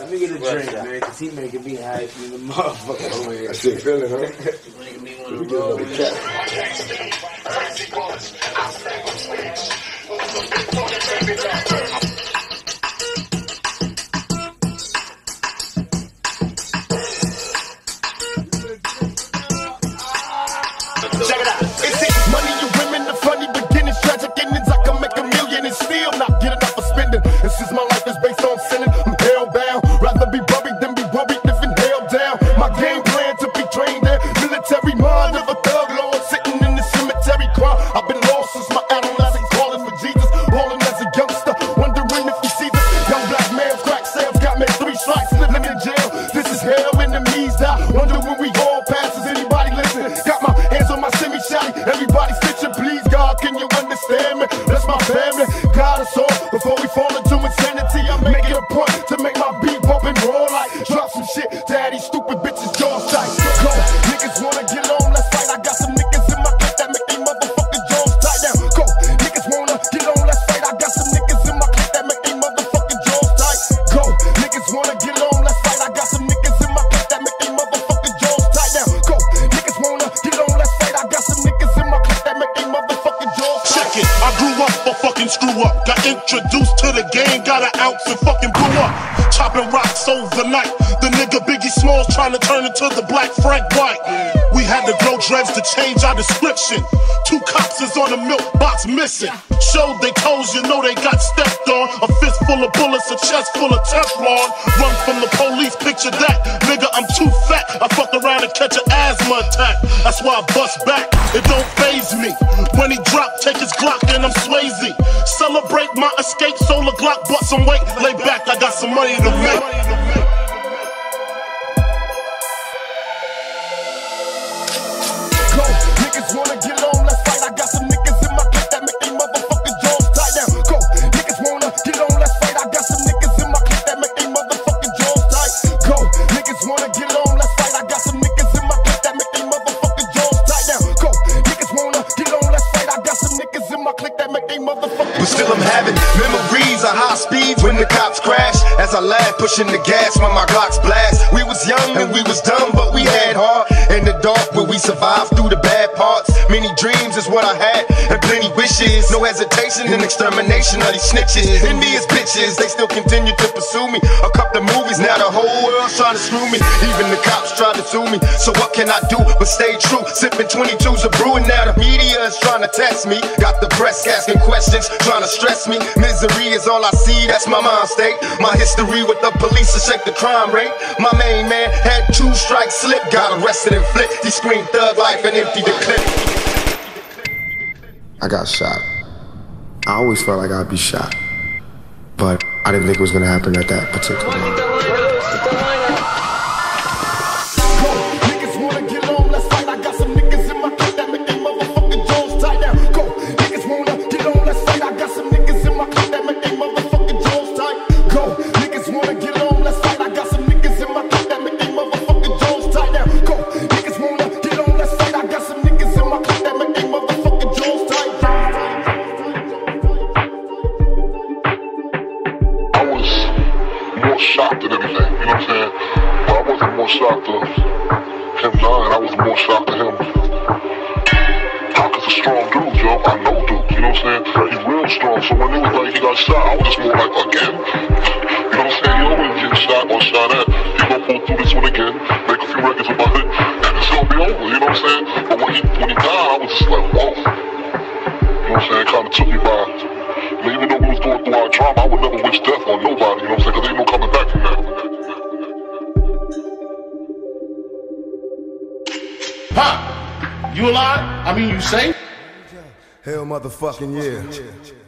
Let me get a drink, man, because he making me hype in the motherfucker over here. That shit feeling, huh? Making me want to roll with it. Check it out. It's it. Money, you women, the funny beginnings, tragic endings. I can make a million and still not get enough for spending. And since my life is based on sinning, I'm hellbound. Rather be buried than be worried, living hell down. My game plan to be trained there. Military mind of a thug lord sitting in the cemetery crying. I've been lost since my adolescence, calling for Jesus, balling as a youngster, wondering if he sees us. Young black males, crack sales, got me 3 strikes, living in jail. This is hell, enemies die. Wonder when we all pass. Is anybody listening? Got my hands on my semi-shotty. Everybody stitching, please God, can you understand me? That's my family, God us all. Before we fall into insanity, I make it a point to make my beat bump and roll like drop some shit to have these stupid bitches jaws tight. Go, niggas wanna get on, let's fight. I got some niggas in my clip that make they motherfucking jaws tight now. Go, niggas wanna get on, let's fight. I got some niggas in my clip that make they motherfucking jaws tight. Go, niggas wanna get on, let's fight. I got some niggas in my clip that make they motherfucking jaws tight now. Go, niggas wanna get on, let's fight. I got some niggas in my clip that make they motherfucking jaws tight. Check it, I grew up a fucking screw up. Got introduced to the game, got an ounce and fucking blew up. Chopping rocks overnight. The nigga Biggie Smalls trying to turn into the Black Frank White. We had to grow dreads to change our description. 2 cops is on the milk box missing. Showed they toes, you know they got stepped on. A fist full of bullets, a chest full of Teflon. Run from the police, picture that. Nigga, I'm too fat. I fuck around and catch an asthma attack. That's why I bust back. It don't faze me. When he drop, take his Glock and I'm Swayze. Celebrate my escape, solar Glock, bust some weight. Lay back, I got some money to make. Go, niggas wanna get on, let's fight. I got some niggas in my clip that make they motherfucking jaws tight now. Go, niggas wanna get on, let's fight. I got some niggas in my clip that make they motherfucking jaws tight. Go, niggas wanna get on, let's fight. I got some niggas in my clip that make they motherfucking jaws tight now. Go, niggas wanna get on, let's fight. I got some niggas in my clip that make they motherfucking. But still I'm having memories of high speeds when the cops crash. As I laugh, pushing the gas when my Glocks blast. We was young and we was dumb, but we had heart. In the dark where we survived through the bad parts. Many dreams is what I had, and plenty wishes. No hesitation in extermination of these snitches. Envious bitches, they still continue to pursue me. A couple of movies, now the whole world's trying to screw me. Even the cops try to sue me. So what can I do but stay true? Sipping 22s of brewing, now the media is trying to test me. Got the press asking questions, trying to stress me. Misery is all I see, that's my mind state. My history with the police to shake the crime rate. My main man had 2 strikes slip, got arrested and flipped. He screamed thug life and emptied the clip. I got shot. I always felt like I'd be shot, but I didn't think it was gonna happen at that particular moment. Niggas wanna get on, let's fight. I got some niggas in my clip that make they motherfucking jaws tight now. Go, niggas wanna get on, let's fight. I got some niggas in my clip that make they motherfucking jaws tight. Go, niggas wanna get on, let's fight. I got some niggas in my clip that make they motherfucking jaws tight now. Go, niggas wanna get on, let's fight. I got some niggas in my clip that make they motherfucking jaws tight. I was more shocked than anything, you know what I'm saying? But I wasn't more shocked of him dying, I was more shocked of him. Pac is a strong dude, yo. I know dude, you know what I'm saying? He's real strong, so when it was like he got shot, I was just more like, again? You know what I'm saying? You always get shot or shot at. He gonna pull through this one again, make a few records about it, and it's gonna be over, you know what I'm saying? But when he died, I was just like, whoa. You know what I'm saying? It kinda took me by. Even though we was going through our trauma, I would never wish death on nobody, you know what I'm saying? Cause ain't no coming back from that. Pop, you alive? I mean, you safe? Hell motherfucking yeah.